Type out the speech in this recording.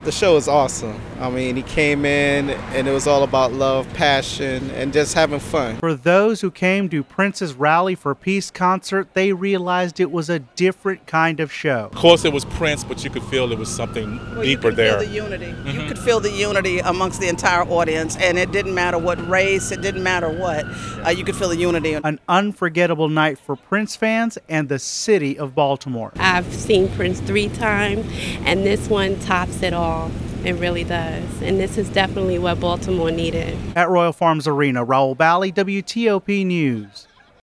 The show is awesome. I mean, he came in and it was all about love, passion, and just having fun. For those who came to Prince's Rally for Peace concert, they realized it was a different kind of show. Of course, it was Prince, but you could feel there was something deeper there. You could feel the unity. You could feel the unity amongst the entire audience, and it didn't matter what race, it didn't matter what. You could feel the unity. An unforgettable night for Prince fans and the city of Baltimore. I've seen Prince 3 times, and this one tops it all. It really does. And this is definitely what Baltimore needed. At Royal Farms Arena, Raul Bally, WTOP News.